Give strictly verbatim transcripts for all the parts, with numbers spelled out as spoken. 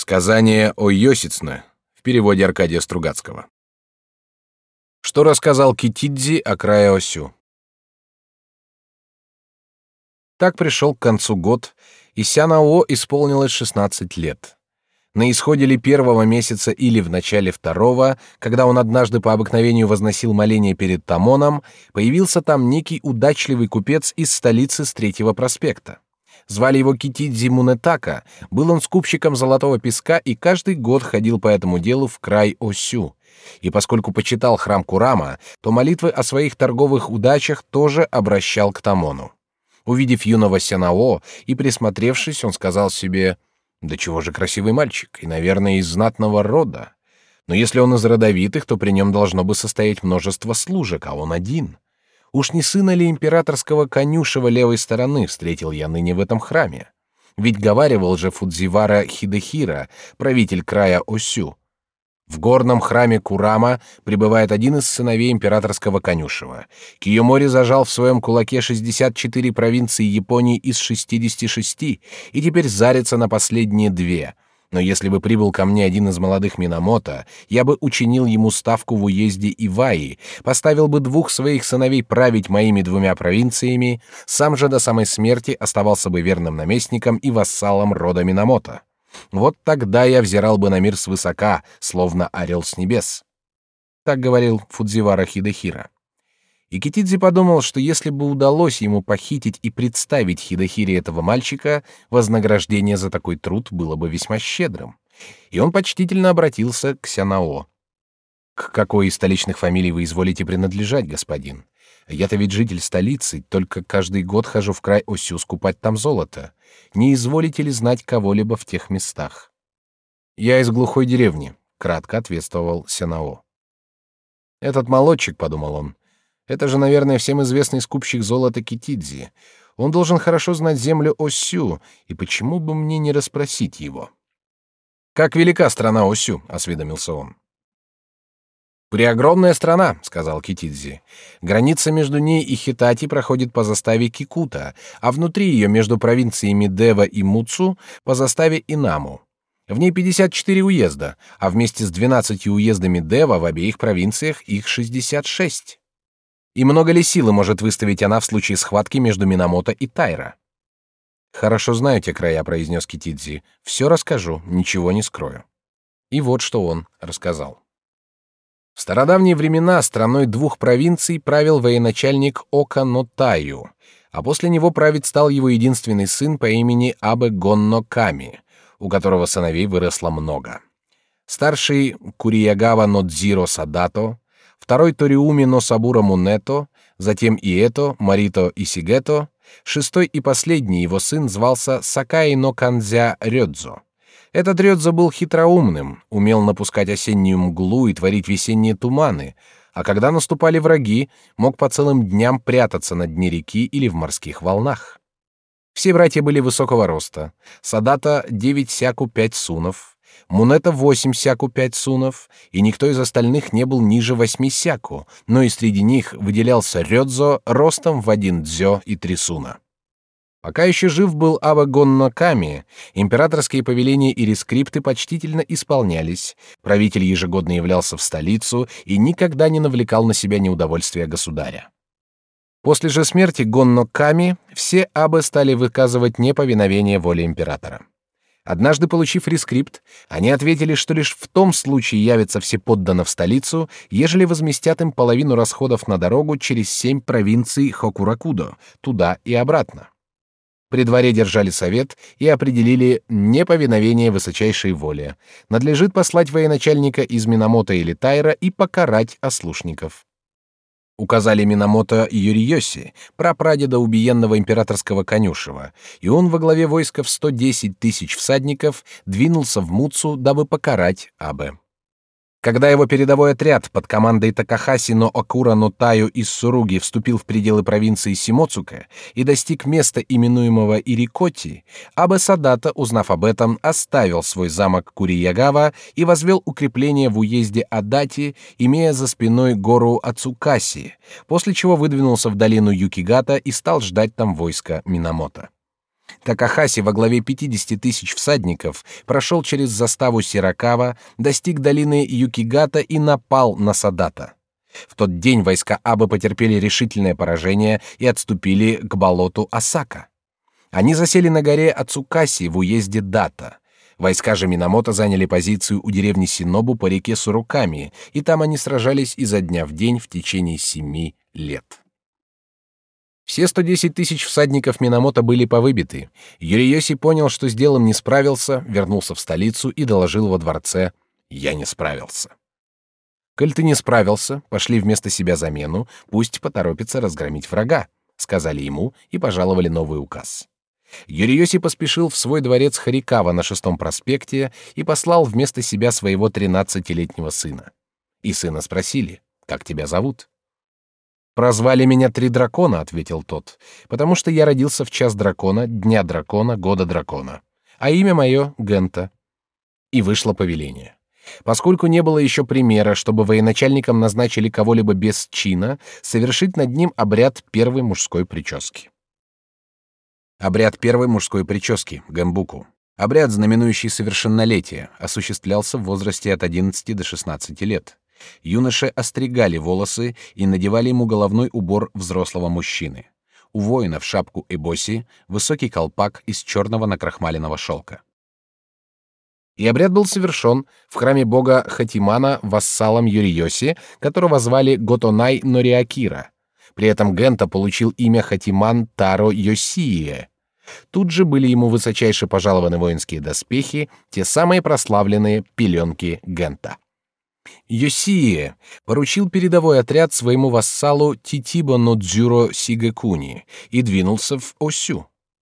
Сказание о Йосицне в переводе Аркадия Стругацкого. Что рассказал Китидзи о крае Осю? Так пришел к концу год, и Сянао исполнилось шестнадцать лет. На исходе ли первого месяца или в начале второго, когда он однажды по обыкновению возносил моление перед Тамоном, появился там некий удачливый купец из столицы с Третьего проспекта. Звали его Китидзи Мунетака, был он скупщиком золотого песка и каждый год ходил по этому делу в край Осю. И поскольку почитал храм Курама, то молитвы о своих торговых удачах тоже обращал к Тамону. Увидев юного Сянао и присмотревшись, он сказал себе: «Да чего же красивый мальчик, и, наверное, из знатного рода. Но если он из родовитых, то при нем должно бы состоять множество служек, а он один. Уж не сына ли императорского конюшева левой стороны встретил я ныне в этом храме? Ведь говаривал же Фудзивара Хидехира, правитель края Осю: в горном храме Курама пребывает один из сыновей императорского конюшева. Кийомори зажал в своем кулаке шестьдесят четыре провинции Японии из шестидесяти шести и теперь зарится на последние две. Но если бы прибыл ко мне один из молодых Минамото, я бы учинил ему ставку в уезде Иваи, поставил бы двух своих сыновей править моими двумя провинциями, сам же до самой смерти оставался бы верным наместником и вассалом рода Минамото. Вот тогда я взирал бы на мир свысока, словно орел с небес». Так говорил Фудзивара Хидехира. И Китидзи подумал, что если бы удалось ему похитить и представить Хидехире этого мальчика, вознаграждение за такой труд было бы весьма щедрым. И он почтительно обратился к Сянао. «К какой из столичных фамилий вы изволите принадлежать, господин? Я-то ведь житель столицы, только каждый год хожу в край Осю скупать там золото. Не изволите ли знать кого-либо в тех местах?» «Я из глухой деревни», — кратко ответствовал Сянао. «Этот молодчик», — подумал он, — «это же, наверное, всем известный скупщик золота Китидзи. Он должен хорошо знать землю Осю, и почему бы мне не расспросить его?» «Как велика страна Осю?» — осведомился он. «Преогромная страна», — сказал Китидзи. «Граница между ней и Хитати проходит по заставе Кикута, а внутри ее между провинциями Дева и Муцу по заставе Инаму. В ней пятьдесят четыре уезда, а вместе с двенадцатью уездами Дева в обеих провинциях их шестьдесят шесть. И много ли силы может выставить она в случае схватки между Минамото и Тайра?» «Хорошо знаю те края», — произнес Китидзи. «Все расскажу, ничего не скрою». И вот что он рассказал. В стародавние времена страной двух провинций правил военачальник Ока но Таю, а после него править стал его единственный сын по имени Абе Гонно Ками, у которого сыновей выросло много. Старший Куриягава но Дзиро Садато, второй Ториуми но Сабура Мунето, затем Ието, Марито и Сигето, шестой и последний его сын звался Сакаи но Канзя Рёдзо. Этот Рёдзо был хитроумным, умел напускать осеннюю мглу и творить весенние туманы, а когда наступали враги, мог по целым дням прятаться на дне реки или в морских волнах. Все братья были высокого роста. Садата — девять сяку пять сунов, Мунета — восемь сяку пять сунов, и никто из остальных не был ниже восьми сяку, но и среди них выделялся Рёдзо ростом в один дзё и три суна. Пока еще жив был Абе Гонно Ками, императорские повеления и рескрипты почтительно исполнялись, правитель ежегодно являлся в столицу и никогда не навлекал на себя неудовольствия государя. После же смерти Гонно Ками все абе стали выказывать неповиновение воле императора. Однажды, получив рескрипт, они ответили, что лишь в том случае явятся все подданные в столицу, ежели возместят им половину расходов на дорогу через семь провинций Хокуракудо, туда и обратно. При дворе держали совет и определили неповиновение высочайшей воле. Надлежит послать военачальника из Минамото или Тайра и покарать ослушников. Указали Минамото Юриёси, прапрадеда убиенного императорского конюшева, и он во главе войска в сто десять тысяч всадников двинулся в Муцу, дабы покарать Абе. Когда его передовой отряд под командой Такахаси но Акура но Таю из Суруги вступил в пределы провинции Симоцука и достиг места, именуемого Ирикоти, Абе Садата, узнав об этом, оставил свой замок Куриягава и возвел укрепление в уезде Адати, имея за спиной гору Ацукаси, после чего выдвинулся в долину Юкигата и стал ждать там войска Минамото. Такахаси во главе пятидесяти тысяч всадников прошел через заставу Сиракава, достиг долины Юкигата и напал на Садата. В тот день войска Абе потерпели решительное поражение и отступили к болоту Осака. Они засели на горе Ацукаси в уезде Дата. Войска же Минамото заняли позицию у деревни Синобу по реке Суруками, и там они сражались изо дня в день в течение семи лет. Все сто десять тысяч всадников Минамото были повыбиты. Юриёси понял, что с делом не справился, вернулся в столицу и доложил во дворце: «Я не справился». «Коль ты не справился, пошли вместо себя замену, пусть поторопится разгромить врага», — сказали ему и пожаловали новый указ. Юриёси поспешил в свой дворец Харикава на шестом проспекте и послал вместо себя своего тринадцатилетнего сына. И сына спросили: «Как тебя зовут?» «Прозвали меня Три дракона», — ответил тот, «потому что я родился в час дракона, дня дракона, года дракона, а имя мое Гента». И вышло повеление. Поскольку не было еще примера, чтобы военачальникам назначили кого-либо без чина, совершить над ним обряд первой мужской прически. Обряд первой мужской прически, гэмбуку. Обряд, знаменующий совершеннолетие, осуществлялся в возрасте от одиннадцати до шестнадцати лет. Юноши остригали волосы и надевали ему головной убор взрослого мужчины. У воинов шапку эбоси, высокий колпак из черного накрахмаленного шелка. И обряд был совершен в храме бога Хатимана вассалом Юриёси, которого звали Готонай Нориакира. При этом Гента получил имя Хатиман Таро Йосие. Тут же были ему высочайше пожалованы воинские доспехи, те самые прославленные пеленки Гента. Йосие поручил передовой отряд своему вассалу Титибо Нодзюро Сигекуни и двинулся в Осю.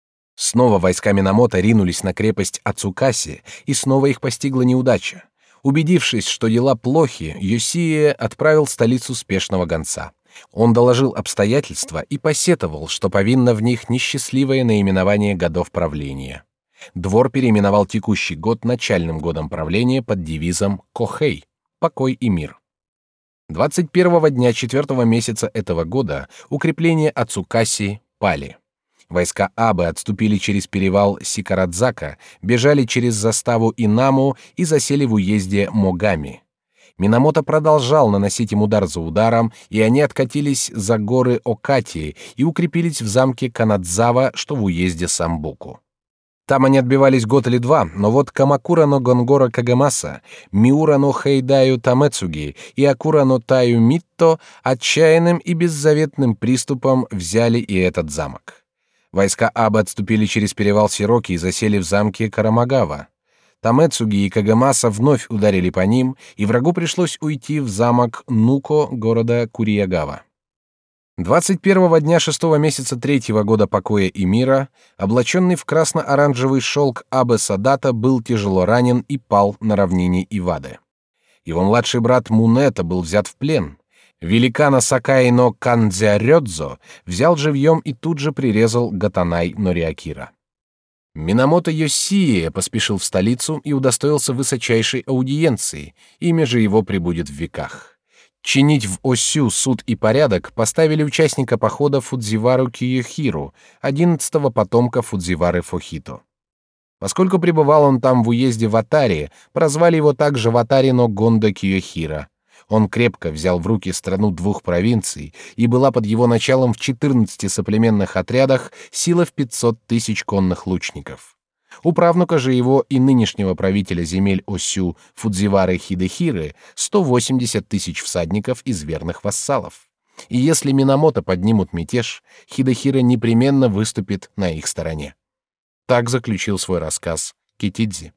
Снова войска Минамото ринулись на крепость Ацукаси, и снова их постигла неудача. Убедившись, что дела плохи, Йосие отправил в столицу спешного гонца. Он доложил обстоятельства и посетовал, что повинно в них несчастливое наименование годов правления. Двор переименовал текущий год начальным годом правления под девизом «Кохэй» — покой и мир. двадцать первого дня четвертого месяца этого года укрепления Ацукаси пали. Войска Абе отступили через перевал Сикарадзака, бежали через заставу Инаму и засели в уезде Могами. Минамото продолжал наносить им удар за ударом, и они откатились за горы Окати и укрепились в замке Канадзава, что в уезде Самбуку. Там они отбивались год или два, но вот Камакура но Гонгора Кагамаса, Миура но Хэйдаю Тамэцуги и Акура но Таю Митто отчаянным и беззаветным приступом взяли и этот замок. Войска Абе отступили через перевал Сироки и засели в замке Карамагава. Тамэцуги и Кагамаса вновь ударили по ним, и врагу пришлось уйти в замок Нуко города Куриягава. двадцать первого дня шестого месяца третьего года покоя и мира, облаченный в красно-оранжевый шелк Абе Садата был тяжело ранен и пал на равнине Ивады. Его младший брат Мунета был взят в плен. Великана Сакаи но Кандзярёдзо взял живьем и тут же прирезал Готонай Нориакира. Минамото Йосие поспешил в столицу и удостоился высочайшей аудиенции, имя же его пребудет в веках. Чинить в Осю суд и порядок поставили участника похода Фудзивару Киёхиру, одиннадцатого потомка Фудзивары Фохито. Поскольку пребывал он там в уезде Ватари, прозвали его также Ватари но Гондо Киёхира. Он крепко взял в руки страну двух провинций, и была под его началом в четырнадцати соплеменных отрядах сила в пятьсот тысяч конных лучников. У правнука же его и нынешнего правителя земель Осю Фудзивары Хидэхиры сто восемьдесят тысяч всадников из верных вассалов. И если Минамото поднимут мятеж, Хидэхира непременно выступит на их стороне. Так заключил свой рассказ Китидзи.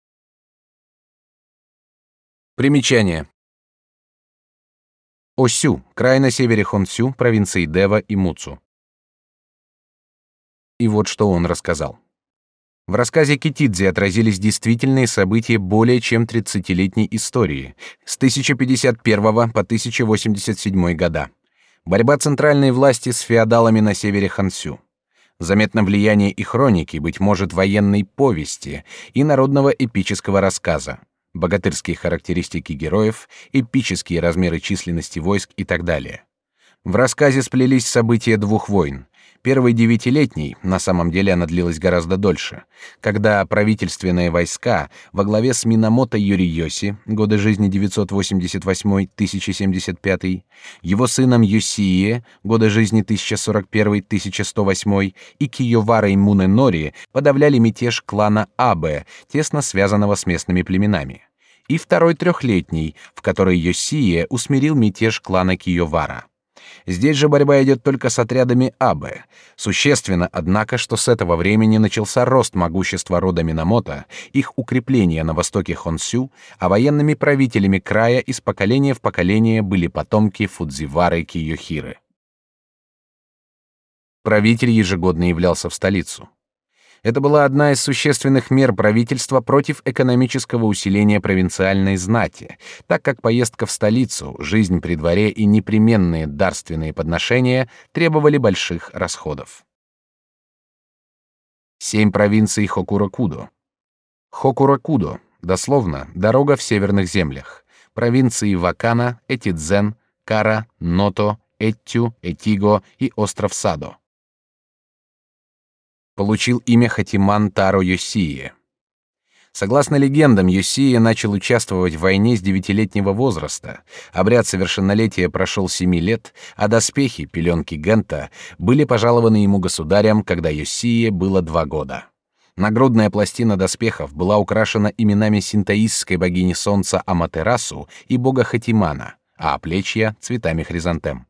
Примечание. Осю, край на севере Хонсю, провинции Дева и Муцу. И вот что он рассказал. В рассказе Китидзи отразились действительные события более чем тридцатилетней истории, с тысяча пятьдесят первого по тысяча восемьдесят седьмой года. Борьба центральной власти с феодалами на севере Хонсю. Заметно влияние и хроники, быть может, военной повести и народного эпического рассказа. Богатырские характеристики героев, эпические размеры численности войск и так далее. В рассказе сплелись события двух войн. Первый девятилетний, на самом деле она длилась гораздо дольше, когда правительственные войска во главе с Минамото Йориёси, годы жизни девятьсот восемьдесят восьмой — тысяча семьдесят пятый, его сыном Йосие, годы жизни тысяча сорок первый — тысяча сто восьмой, и Кийоварой Мунэнори подавляли мятеж клана Абе, тесно связанного с местными племенами. И второй трехлетний, в который Йосие усмирил мятеж клана Кийовара. Здесь же борьба идет только с отрядами Абе. Существенно, однако, что с этого времени начался рост могущества рода Минамото, их укрепление на востоке Хонсю, а военными правителями края из поколения в поколение были потомки Фудзивары Кийохиры. Правитель ежегодно являлся в столицу. Это была одна из существенных мер правительства против экономического усиления провинциальной знати, так как поездка в столицу, жизнь при дворе и непременные дарственные подношения требовали больших расходов. Семь провинций Хокурокудо. Хокурокудо, дословно, дорога в северных землях. Провинции Вакана, Этидзен, Кара, Ното, Эттю, Этиго и остров Садо. Получил имя Хатиман Таро Йосие. Согласно легендам, Йосие начал участвовать в войне с девятилетнего возраста. Обряд совершеннолетия прошел семи лет, а доспехи, пеленки Гента, были пожалованы ему государем, когда Йосие было два года. Нагрудная пластина доспехов была украшена именами синтоистской богини солнца Аматерасу и бога Хатимана, а оплечья — цветами хризантем.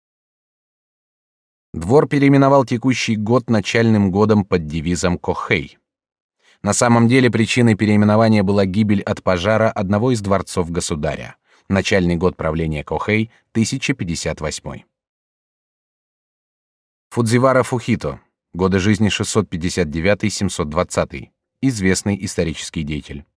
Двор переименовал текущий год начальным годом под девизом Кохэй. На самом деле причиной переименования была гибель от пожара одного из дворцов государя. Начальный год правления Кохэй — тысяча пятьдесят восьмой. Фудзивара Фухито. Годы жизни шестьсот пятьдесят девятый — семьсот двадцатый. Известный исторический деятель.